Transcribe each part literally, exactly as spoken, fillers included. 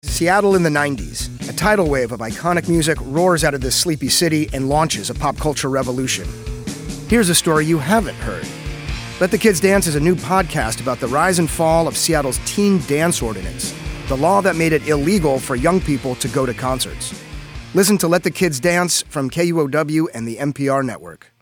Seattle in the nineties. A tidal wave of iconic music roars out of this sleepy city and launches a pop culture revolution. Here's a story you haven't heard. Let the Kids Dance is a new podcast about the rise and fall of Seattle's teen dance ordinance, the law that made it illegal for young people to go to concerts. Listen to Let the Kids Dance from K U O W and the N P R network.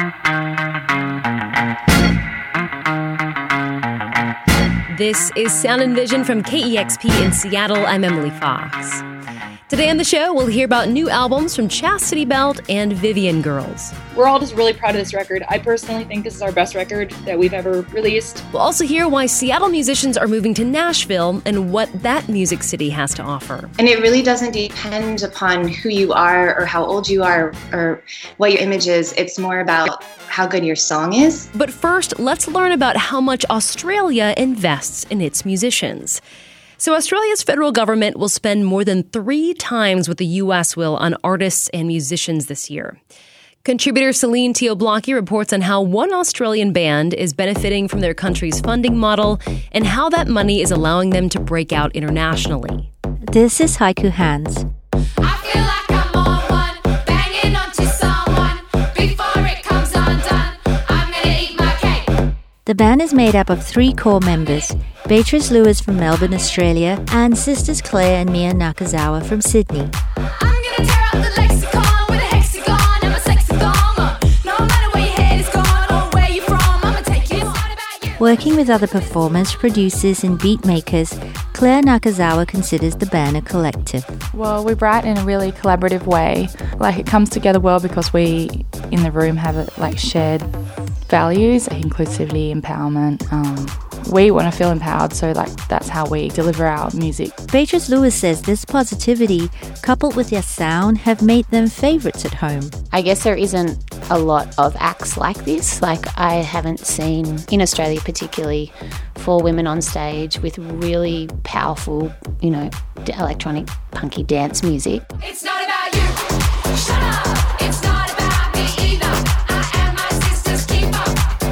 This is Sound and Vision from K E X P in Seattle. I'm Emily Fox. Today on the show, we'll hear about new albums from Chastity Belt and Vivian Girls. We're all just really proud of this record. I personally think this is our best record that we've ever released. We'll also hear why Seattle musicians are moving to Nashville and what that music city has to offer. And it really doesn't depend upon who you are or how old you are or what your image is. It's more about how good your song is. But first, let's learn about how much Australia invests in its musicians. So Australia's federal government will spend more than three times what the U S will on artists and musicians this year. Contributor Celine Teoblocki reports on how one Australian band is benefiting from their country's funding model and how that money is allowing them to break out internationally. This is Haiku Hands. I feel like I'm on one, banging onto someone. Before it comes undone, I'm gonna eat my cake. The band is made up of three core members, Beatrice Lewis from Melbourne, Australia, and sisters Claire and Mia Nakazawa from Sydney. I'm gonna tear up the lexicon with a hexagon. I'm a sexy gong. No matter where your head is gone or where you're from, I'ma take you. It's not about you. Working with other performers, producers, and beat makers, Claire Nakazawa considers the band a collective. Well, we write in a really collaborative way. Like, it comes together well because we, in the room, have a, like shared values, inclusivity, empowerment. Um, we want to feel empowered, so like that's how we deliver our music. Beatrice Lewis says this positivity, coupled with their sound, have made them favourites at home. I guess there isn't a lot of acts like this. Like, I haven't seen, in Australia particularly, four women on stage with really powerful, you know, electronic punky dance music. It's not about you. Shut up. It's not about me either. I am my sister's keeper.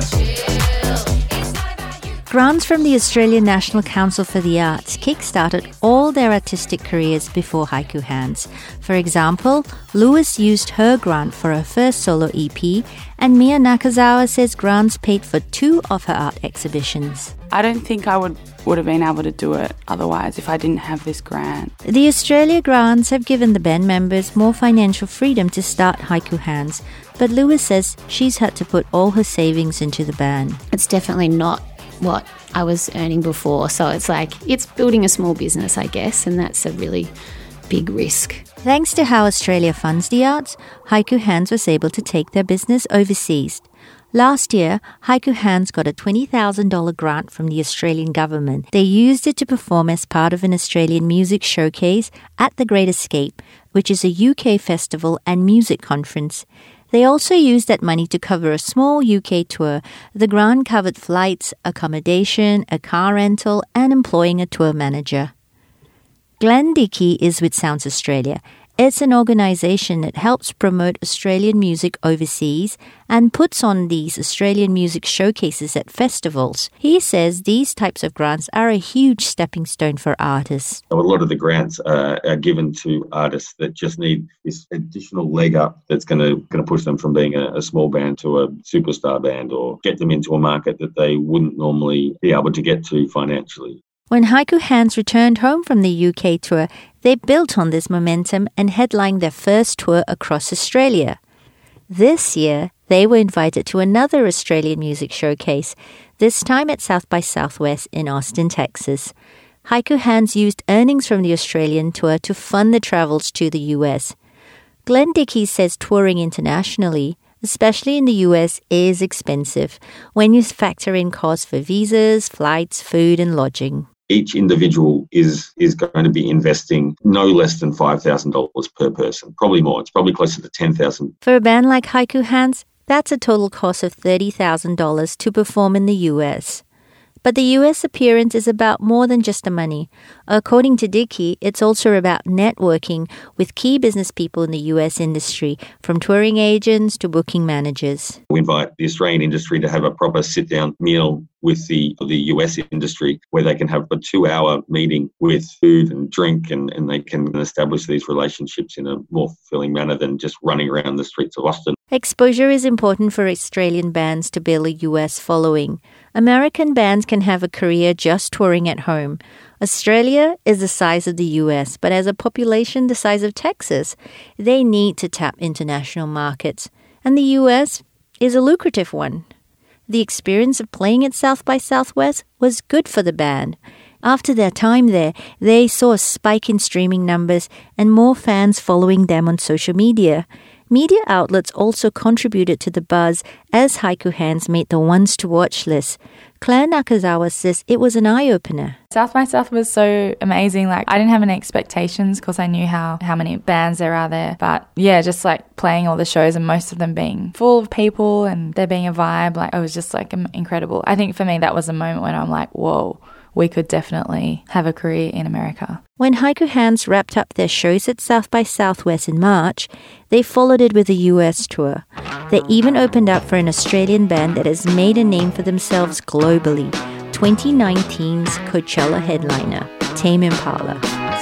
Chill. It's not about you. Grants from the Australian National Council for the Arts kick-started all their artistic careers before Haiku Hands. For example, Lewis used her grant for her first solo E P, and Mia Nakazawa says grants paid for two of her art exhibitions. I don't think I would, would have been able to do it otherwise if I didn't have this grant. The Australia grants have given the band members more financial freedom to start Haiku Hands, but Lewis says she's had to put all her savings into the band. It's definitely not what I was earning before, so it's like, it's building a small business, I guess, and that's a really big risk. Thanks to how Australia funds the arts, Haiku Hands was able to take their business overseas. Last year, Haiku Hands got a twenty thousand dollars grant from the Australian government. They used it to perform as part of an Australian music showcase at The Great Escape, which is a U K festival and music conference. They also used that money to cover a small U K tour. The grant covered flights, accommodation, a car rental, and employing a tour manager. Glenn Dickey is with Sounds Australia. It's an organisation that helps promote Australian music overseas and puts on these Australian music showcases at festivals. He says these types of grants are a huge stepping stone for artists. A lot of the grants uh, are given to artists that just need this additional leg up that's going to going to push them from being a, a small band to a superstar band, or get them into a market that they wouldn't normally be able to get to financially. When Haiku Hands returned home from the U K tour, they built on this momentum and headlined their first tour across Australia. This year, they were invited to another Australian music showcase, this time at South by Southwest in Austin, Texas. Haiku Hands used earnings from the Australian tour to fund the travels to the U S. Glenn Dickey says touring internationally, especially in the U S, is expensive when you factor in costs for visas, flights, food, and lodging. Each individual is is going to be investing no less than five thousand dollars per person, probably more. It's probably closer to ten thousand dollars. For a band like Haiku Hands, that's a total cost of thirty thousand dollars to perform in the U S. But the U S appearance is about more than just the money. According to Dickey, it's also about networking with key business people in the U S industry, from touring agents to booking managers. We invite the Australian industry to have a proper sit-down meal with the the U S industry, where they can have a two-hour meeting with food and drink, and, and they can establish these relationships in a more fulfilling manner than just running around the streets of Austin. Exposure is important for Australian bands to build a U S following. American bands can have a career just touring at home. Australia is the size of the U S, but as a population the size of Texas, they need to tap international markets. And the U S is a lucrative one. The experience of playing at South by Southwest was good for the band. After their time there, they saw a spike in streaming numbers and more fans following them on social media. Media outlets also contributed to the buzz as Haiku Hands made the ones to watch list. Claire Nakazawa says it was an eye-opener. South by South was so amazing. Like, I didn't have any expectations because I knew how, how many bands there are there. But yeah, just like playing all the shows and most of them being full of people and there being a vibe, like it was just like incredible. I think for me that was a moment when I'm like, whoa, we could definitely have a career in America. When Haiku Hands wrapped up their shows at South by Southwest in March, they followed it with a U S tour. They even opened up for an Australian band that has made a name for themselves globally, twenty nineteen's Coachella headliner, Tame Impala.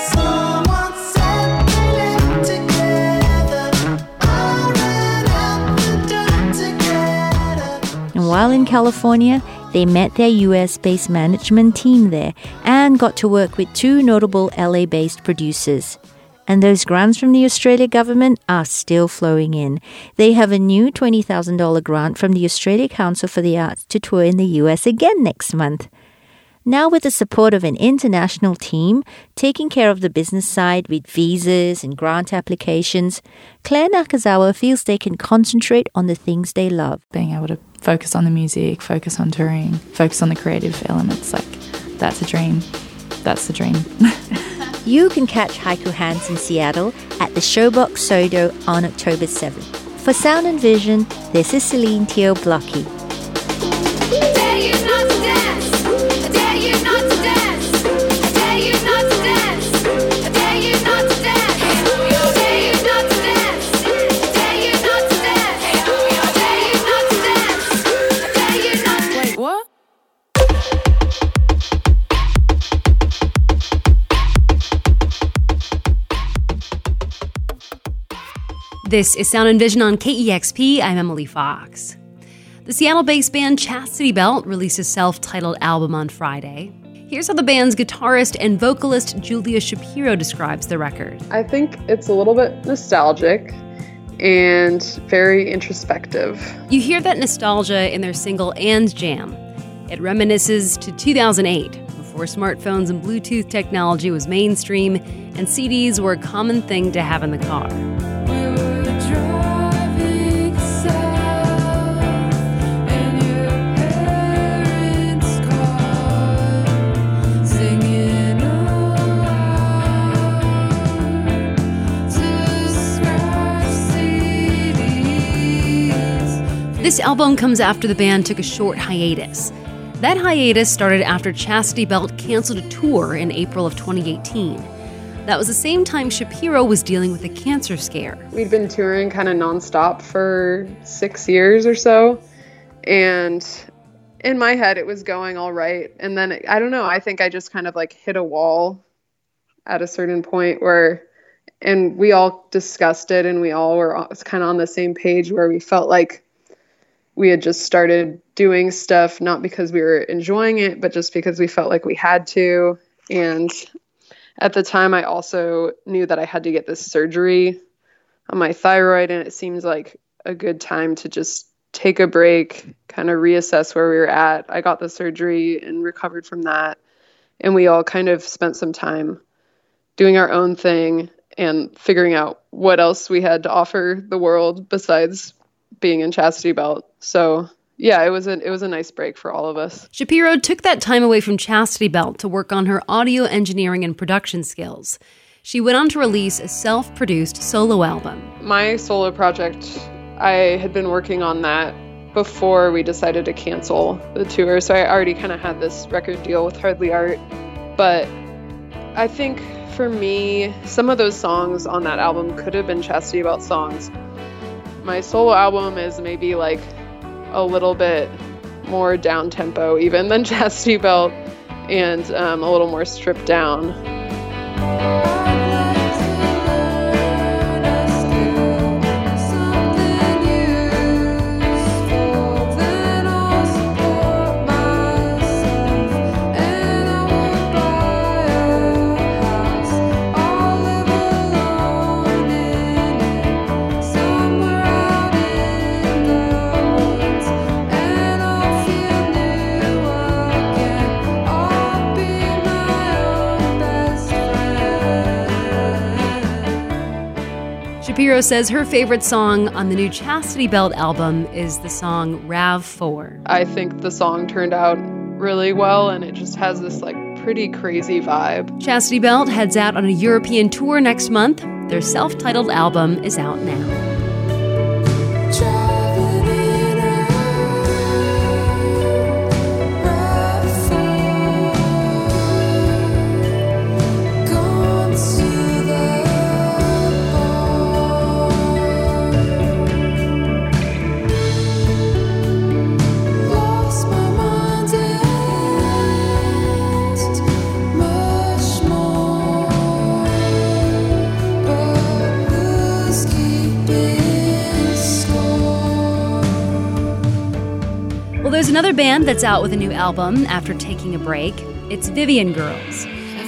And while in California, they met their U S-based management team there and got to work with two notable L A-based producers. And those grants from the Australia government are still flowing in. They have a new twenty thousand dollars grant from the Australia Council for the Arts to tour in the U S again next month. Now with the support of an international team taking care of the business side with visas and grant applications, Claire Nakazawa feels they can concentrate on the things they love. Being able to focus on the music, focus on touring, focus on the creative elements, like that's a dream. That's the dream. You can catch Haiku Hands in Seattle at the Showbox Sodo on October seventh. For Sound and Vision, this is Celine Teo-Blocky. This is Sound and Vision on K E X P. I'm Emily Fox. The Seattle-based band Chastity Belt released a self-titled album on Friday. Here's how the band's guitarist and vocalist Julia Shapiro describes the record. I think it's a little bit nostalgic and very introspective. You hear that nostalgia in their single And Jam. It reminisces to two thousand eight, before smartphones and Bluetooth technology was mainstream and C Ds were a common thing to have in the car. This album comes after the band took a short hiatus. That hiatus started after Chastity Belt canceled a tour in April of twenty eighteen. That was the same time Shapiro was dealing with a cancer scare. We'd been touring kind of nonstop for six years or so, and in my head it was going all right. And then, I don't know, I think I just kind of like hit a wall at a certain point where, and we all discussed it and we all were kind of on the same page where we felt like we had just started doing stuff, not because we were enjoying it, but just because we felt like we had to. And at the time, I also knew that I had to get this surgery on my thyroid, and it seems like a good time to just take a break, kind of reassess where we were at. I got the surgery and recovered from that, and we all kind of spent some time doing our own thing and figuring out what else we had to offer the world besides being in Chastity Belt. So yeah, it was a, it was a nice break for all of us. Shapiro took that time away from Chastity Belt to work on her audio engineering and production skills. She went on to release a self-produced solo album. My solo project, I had been working on that before we decided to cancel the tour. So I already kind of had this record deal with Hardly Art. But I think for me, some of those songs on that album could have been Chastity Belt songs. My solo album is maybe like a little bit more down tempo even than Chastity Belt, and um, a little more stripped down. Shapiro says her favorite song on the new Chastity Belt album is the song R A V four. I think the song turned out really well, and it just has this like pretty crazy vibe. Chastity Belt heads out on a European tour next month. Their self-titled album is out now. There's another band that's out with a new album after taking a break. It's Vivian Girls.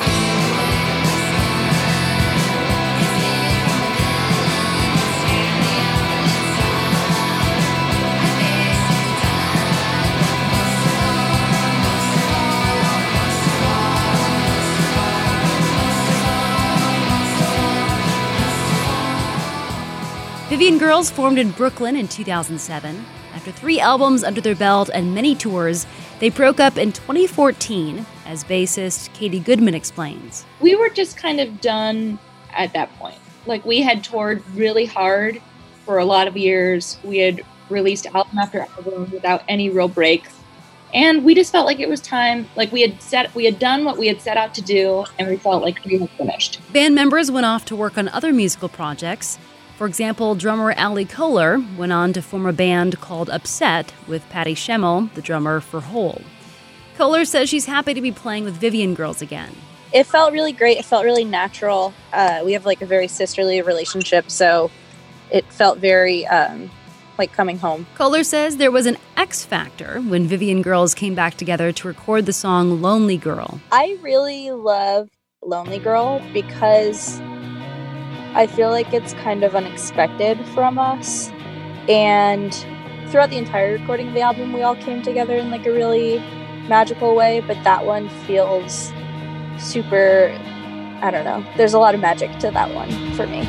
Vivian Girls formed in Brooklyn in two thousand seven. After three albums under their belt and many tours, they broke up in twenty fourteen, as bassist Katie Goodman explains. We were just kind of done at that point. Like, we had toured really hard for a lot of years. We had released album after album without any real breaks. And we just felt like it was time, like we had set, we had done what we had set out to do, and we felt like we had finished. Band members went off to work on other musical projects. For example, drummer Allie Kohler went on to form a band called Upset with Patty Schemmel, the drummer for Hole. Kohler says she's happy to be playing with Vivian Girls again. It felt really great. It felt really natural. Uh, we have like a very sisterly relationship, so it felt very um, like coming home. Kohler says there was an X factor when Vivian Girls came back together to record the song Lonely Girl. I really love Lonely Girl because I feel like it's kind of unexpected from us, and throughout the entire recording of the album we all came together in like a really magical way, but that one feels super, I don't know, there's a lot of magic to that one for me.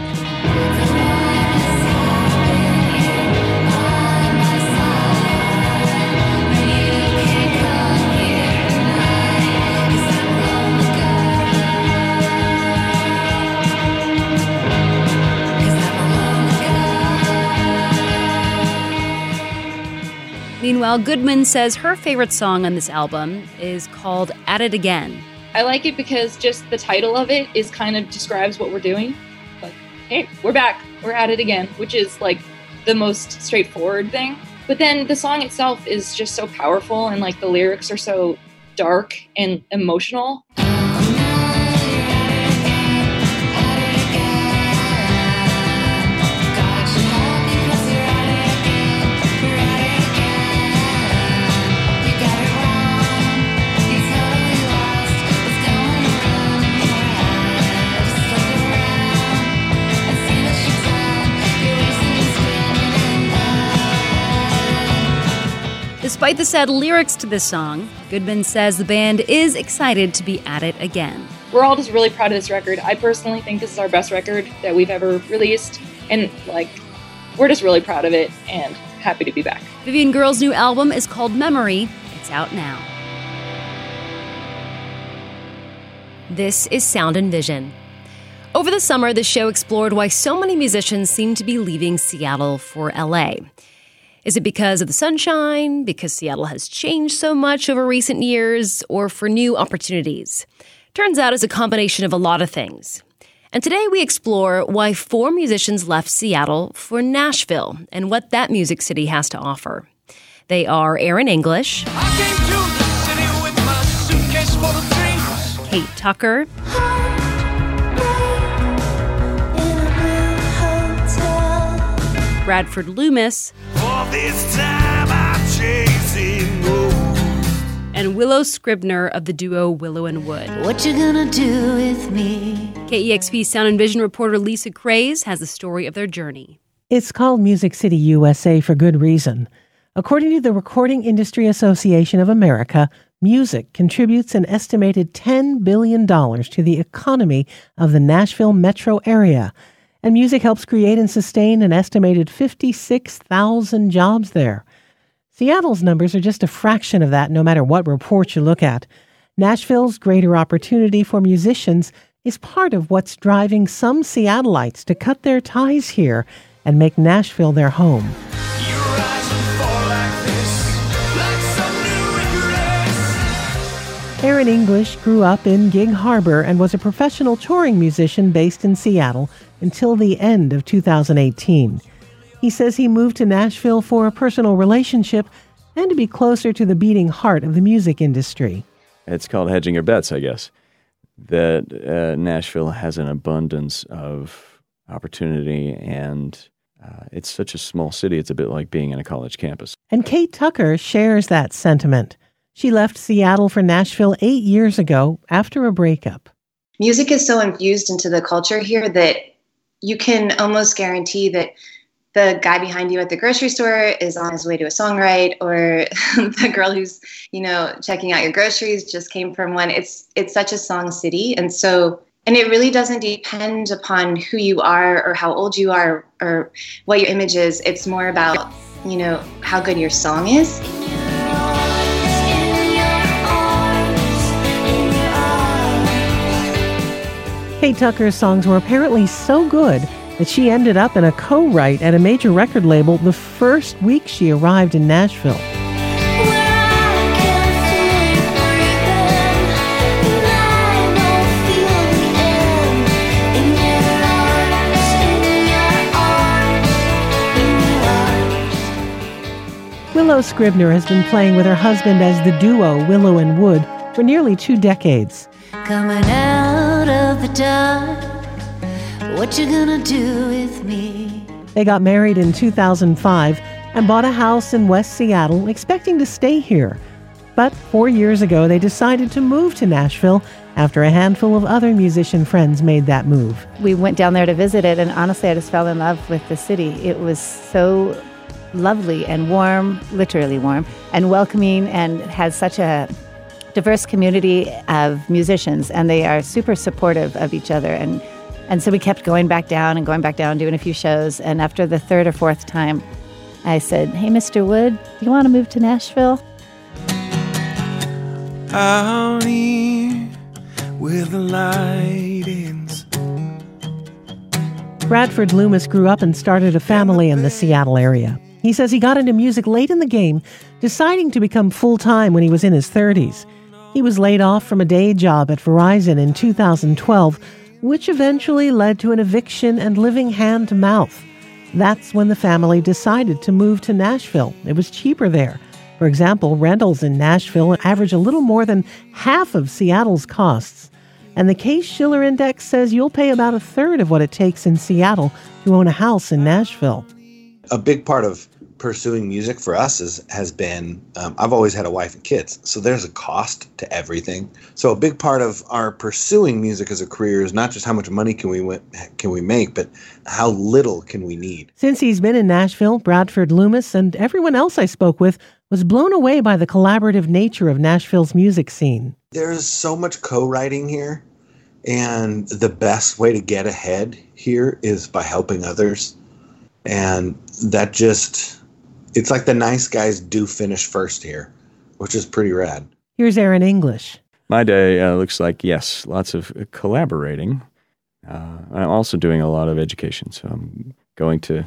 Meanwhile, Goodman says her favorite song on this album is called At It Again. I like it because just the title of it is kind of describes what we're doing. Like, hey, we're back, we're at it again, which is like the most straightforward thing. But then the song itself is just so powerful, and like the lyrics are so dark and emotional. Despite the sad lyrics to this song, Goodman says the band is excited to be at it again. We're all just really proud of this record. I personally think this is our best record that we've ever released, and like, we're just really proud of it and happy to be back. Vivian Girls' new album is called Memory. It's out now. This is Sound and Vision. Over the summer, the show explored why so many musicians seem to be leaving Seattle for L A. Is it because of the sunshine, because Seattle has changed so much over recent years, or for new opportunities? Turns out it's a combination of a lot of things. And today we explore why four musicians left Seattle for Nashville and what that music city has to offer. They are Aaron English, Kate Tucker, Bradford Loomis, and Willow Scribner of the duo Willow and Wood. What you gonna do with me? K E X P Sound and Vision reporter Lisa Craze has the story of their journey. It's called Music City U S A for good reason. According to the Recording Industry Association of America, music contributes an estimated ten billion dollars to the economy of the Nashville metro area. And music helps create and sustain an estimated fifty-six thousand jobs there. Seattle's numbers are just a fraction of that, no matter what report you look at. Nashville's greater opportunity for musicians is part of what's driving some Seattleites to cut their ties here and make Nashville their home. Aaron English grew up in Gig Harbor and was a professional touring musician based in Seattle until the end of two thousand eighteen. He says he moved to Nashville for a personal relationship and to be closer to the beating heart of the music industry. It's called hedging your bets, I guess. That uh, Nashville has an abundance of opportunity, and uh, it's such a small city, it's a bit like being in a college campus. And Kate Tucker shares that sentiment. She left Seattle for Nashville eight years ago after a breakup. Music is so infused into the culture here that you can almost guarantee that the guy behind you at the grocery store is on his way to a song write, or the girl who's, you know, checking out your groceries just came from one. It's it's such a song city. And so, and it really doesn't depend upon who you are or how old you are or what your image is. It's more about, you know, how good your song is. Kate Tucker's songs were apparently so good that she ended up in a co-write at a major record label the first week she arrived in Nashville. Willow Scribner has been playing with her husband as the duo Willow and Wood for nearly two decades. Coming out of the dark, what you gonna do with me? They got married in two thousand five and bought a house in West Seattle, expecting to stay here. But four years ago, they decided to move to Nashville after a handful of other musician friends made that move. We went down there to visit it, and honestly, I just fell in love with the city. It was so lovely and warm, literally warm, and welcoming, and has such a diverse community of musicians, and they are super supportive of each other. And and so we kept going back down and going back down, doing a few shows. And after the third or fourth time, I said, "Hey, Mister Wood, do you want to move to Nashville?" Out here where the light ends. Bradford Loomis grew up and started a family in the Seattle area. He says he got into music late in the game, deciding to become full-time when he was in his thirties. He was laid off from a day job at Verizon in two thousand twelve, which eventually led to an eviction and living hand to mouth. That's when the family decided to move to Nashville. It was cheaper there. For example, rentals in Nashville average a little more than half of Seattle's costs. And the Case-Shiller Index says you'll pay about a third of what it takes in Seattle to own a house in Nashville. A big part of pursuing music for us is, has been, um, I've always had a wife and kids, so there's a cost to everything. So a big part of our pursuing music as a career is not just how much money can we can we make, but how little can we need. Since he's been in Nashville, Bradford Loomis and everyone else I spoke with was blown away by the collaborative nature of Nashville's music scene. There's so much co-writing here, and the best way to get ahead here is by helping others. And that just, it's like the nice guys do finish first here, which is pretty rad. Here's Aaron English. My day uh, looks like, yes, lots of collaborating. Uh, I'm also doing a lot of education, so I'm going to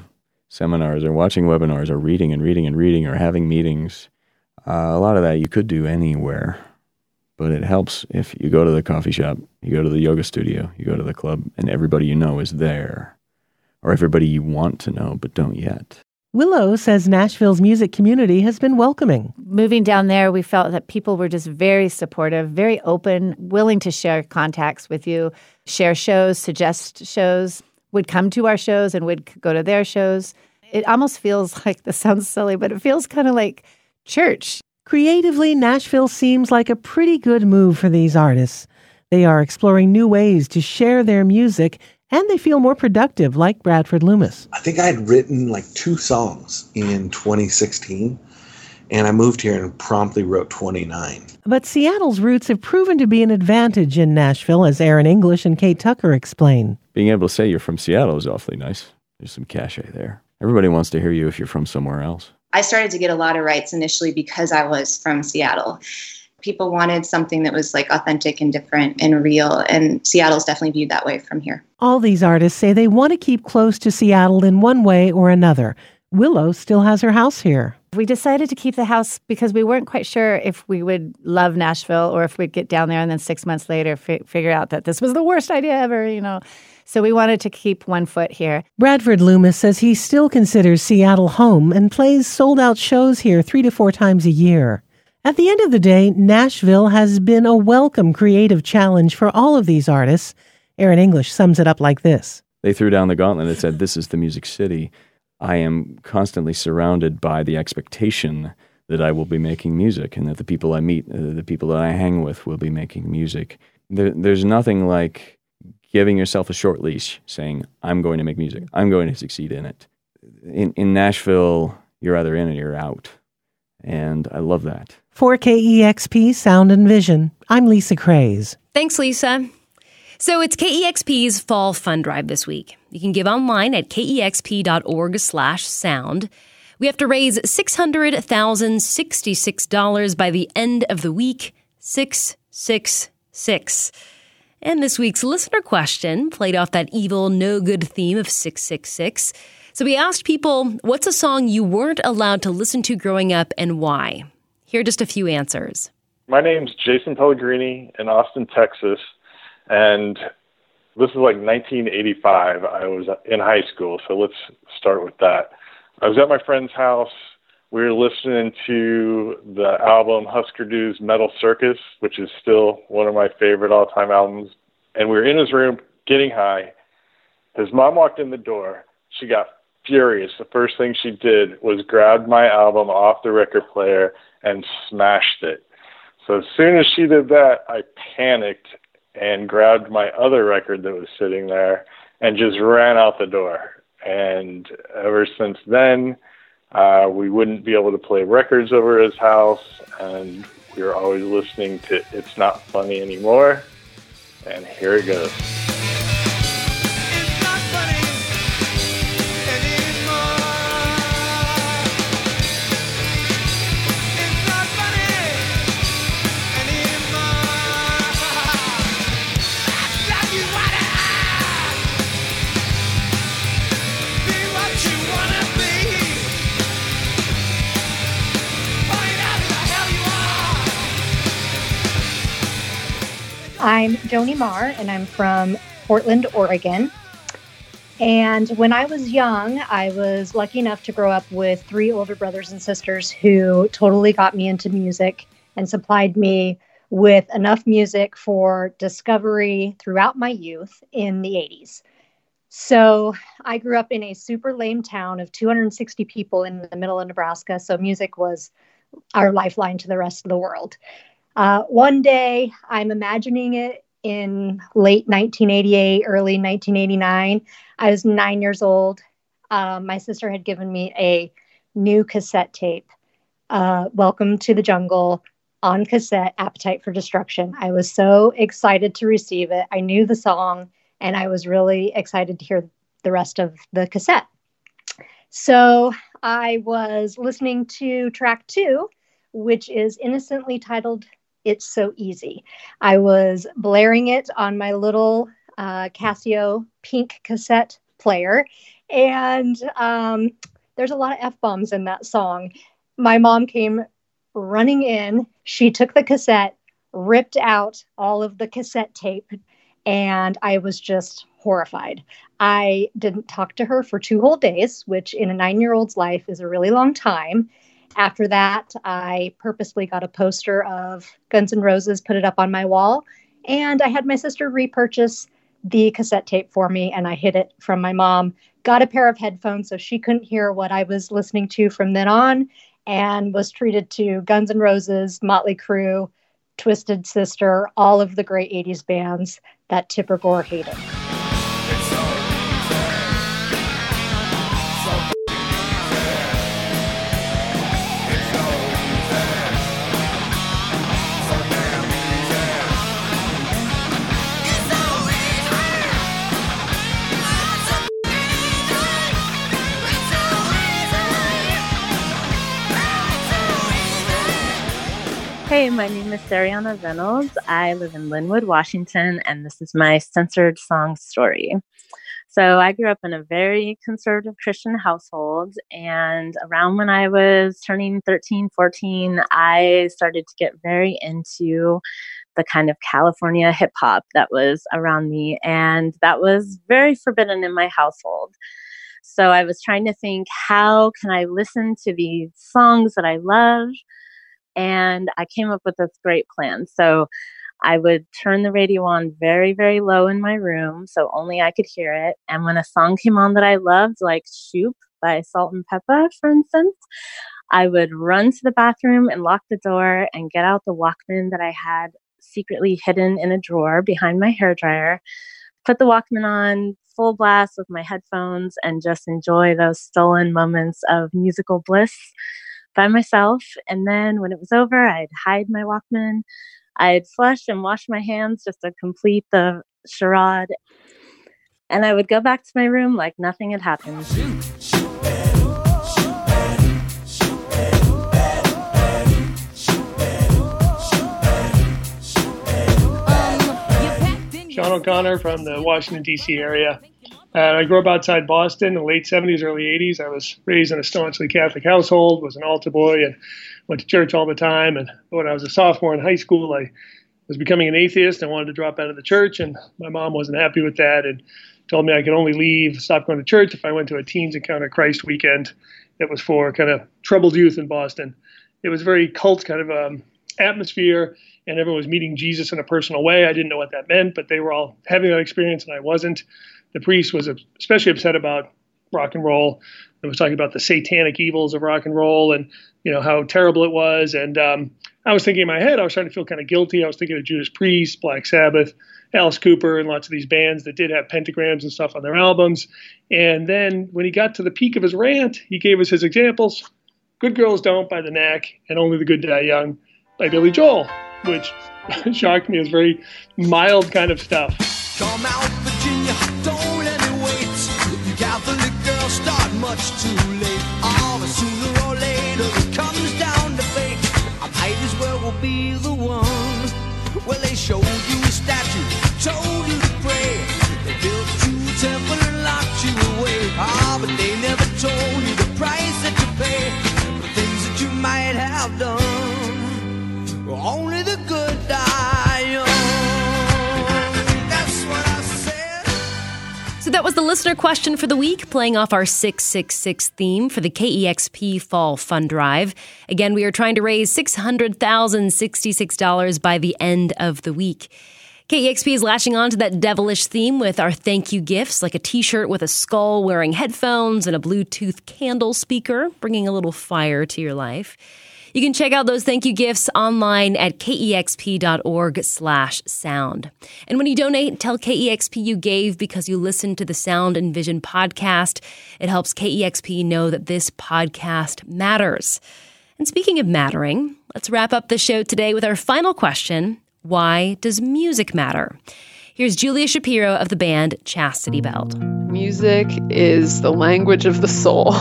seminars or watching webinars or reading and reading and reading or having meetings. Uh, a lot of that you could do anywhere, but it helps if you go to the coffee shop, you go to the yoga studio, you go to the club, and everybody you know is there, or everybody you want to know but don't yet. Willow says Nashville's music community has been welcoming. Moving down there, we felt that people were just very supportive, very open, willing to share contacts with you, share shows, suggest shows, would come to our shows and would go to their shows. It almost feels like, this sounds silly, but it feels kind of like church. Creatively, Nashville seems like a pretty good move for these artists. They are exploring new ways to share their music, and they feel more productive, like Bradford Loomis. I think I had written like two songs in twenty sixteen, and I moved here and promptly wrote twenty-nine. But Seattle's roots have proven to be an advantage in Nashville, as Aaron English and Kate Tucker explain. Being able to say you're from Seattle is awfully nice. There's some cachet there. Everybody wants to hear you if you're from somewhere else. I started to get a lot of rights initially because I was from Seattle. People wanted something that was like authentic and different and real, and Seattle's definitely viewed that way from here. All these artists say they want to keep close to Seattle in one way or another. Willow still has her house here. We decided to keep the house because we weren't quite sure if we would love Nashville or if we'd get down there and then six months later fi- figure out that this was the worst idea ever, you know. So we wanted to keep one foot here. Bradford Loomis says he still considers Seattle home and plays sold-out shows here three to four times a year. At the end of the day, Nashville has been a welcome creative challenge for all of these artists. Aaron English sums it up like this. They threw down the gauntlet and said, this is the Music City. I am constantly surrounded by the expectation that I will be making music and that the people I meet, uh, the people that I hang with will be making music. There, there's nothing like giving yourself a short leash, saying, I'm going to make music. I'm going to succeed in it. In, in Nashville, you're either in or you're out. And I love that. For K E X P Sound and Vision, I'm Lisa Craze. Thanks, Lisa. So it's K E X P's Fall Fund Drive this week. You can give online at kexp.org slash sound. We have to raise six hundred thousand sixty-six dollars by the end of the week. six six six. And this week's listener question played off that evil, no-good theme of six six six. So we asked people, what's a song you weren't allowed to listen to growing up and why? Here are just a few answers. My name's Jason Pellegrini in Austin, Texas, and this is like nineteen eighty-five. I was in high school, so let's start with that. I was at my friend's house. We were listening to the album Husker Du's Metal Circus, which is still one of my favorite all-time albums, and we were in his room getting high. His mom walked in the door. She got furious. The first thing she did was grab my album off the record player and smashed it. So as soon as she did that, I panicked and grabbed my other record that was sitting there and just ran out the door. And ever since then, uh, we wouldn't be able to play records over his house, and we were always listening to It's Not Funny Anymore. And here it goes. I'm Joni Marr, and I'm from Portland, Oregon. And when I was young, I was lucky enough to grow up with three older brothers and sisters who totally got me into music and supplied me with enough music for discovery throughout my youth in the eighties. So I grew up in a super lame town of two hundred sixty people in the middle of Nebraska, so music was our lifeline to the rest of the world. Uh, one day, I'm imagining it in late nineteen eighty-eight, early nineteen eighty-nine. I was nine years old. Uh, my sister had given me a new cassette tape, uh, Welcome to the Jungle, on cassette, Appetite for Destruction. I was so excited to receive it. I knew the song, and I was really excited to hear the rest of the cassette. So I was listening to track two, which is innocently titled It's So Easy. I was blaring it on my little uh, Casio pink cassette player. And um, there's a lot of F-bombs in that song. My mom came running in. She took the cassette, ripped out all of the cassette tape, and I was just horrified. I didn't talk to her for two whole days, which in a nine-year-old's life is a really long time. After that, I purposely got a poster of Guns N' Roses, put it up on my wall, and I had my sister repurchase the cassette tape for me, and I hid it from my mom. Got a pair of headphones so she couldn't hear what I was listening to from then on, and was treated to Guns N' Roses, Motley Crue, Twisted Sister, all of the great eighties bands that Tipper Gore hated. Hey, my name is Sariana Reynolds. I live in Linwood, Washington, and this is my censored song story. So I grew up in a very conservative Christian household, and around when I was turning thirteen, fourteen, I started to get very into the kind of California hip hop that was around me, and that was very forbidden in my household. So I was trying to think, how can I listen to these songs that I love? And I came up with this great plan. So I would turn the radio on very, very low in my room so only I could hear it. And when a song came on that I loved, like Shoop by Salt and Peppa, for instance, I would run to the bathroom and lock the door and get out the Walkman that I had secretly hidden in a drawer behind my hairdryer, put the Walkman on full blast with my headphones, and just enjoy those stolen moments of musical bliss by myself. And then when it was over, I'd hide my Walkman, I'd flush and wash my hands just to complete the charade, and I would go back to my room like nothing had happened. Sean O'Connor from the Washington, D C area. Uh, I grew up outside Boston in the late seventies, early eighties. I was raised in a staunchly Catholic household, was an altar boy, and went to church all the time. And when I was a sophomore in high school, I was becoming an atheist and wanted to drop out of the church. And my mom wasn't happy with that and told me I could only leave, stop going to church if I went to a Teens Encounter Christ weekend that was for kind of troubled youth in Boston. It was a very cult kind of um, atmosphere, and everyone was meeting Jesus in a personal way. I didn't know what that meant, but they were all having that experience, and I wasn't. The priest was especially upset about rock and roll. He was talking about the satanic evils of rock and roll and, you know, how terrible it was. And um, I was thinking in my head, I was starting to feel kind of guilty. I was thinking of Judas Priest, Black Sabbath, Alice Cooper, and lots of these bands that did have pentagrams and stuff on their albums. And then when he got to the peak of his rant, he gave us his examples. Good Girls Don't by The Knack, and Only the Good Die Young by Billy Joel, which shocked me as very mild kind of stuff. Come out, Virginia, don't let me wait. You Catholic girls start much too late. Oh, but sooner or later it comes down to fate. I might as well will be the one. Well, they showed you a statue, told you to pray. They built you a temple and locked you away. Ah, but they never told you the price that you pay for the things that you might have done. Only the good die young. So that was the listener question for the week, playing off our six six six theme for the K E X P Fall Fund Drive. Again, we are trying to raise six hundred thousand sixty-six dollars by the end of the week. K E X P is lashing on to that devilish theme with our thank you gifts, like a t-shirt with a skull wearing headphones and a Bluetooth candle speaker, bringing a little fire to your life. You can check out those thank you gifts online at kexp.org slash sound. And when you donate, tell K E X P you gave because you listened to the Sound and Vision podcast. It helps K E X P know that this podcast matters. And speaking of mattering, let's wrap up the show today with our final question. Why does music matter? Here's Julia Shapiro of the band Chastity Belt. Music is the language of the soul.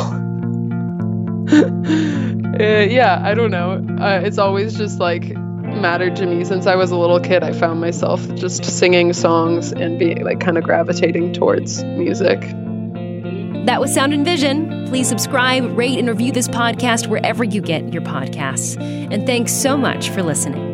Uh, yeah, I don't know. Uh, it's always just like mattered to me since I was a little kid. I found myself just singing songs and being like kind of gravitating towards music. That was Sound and Vision. Please subscribe, rate, and review this podcast wherever you get your podcasts. And thanks so much for listening.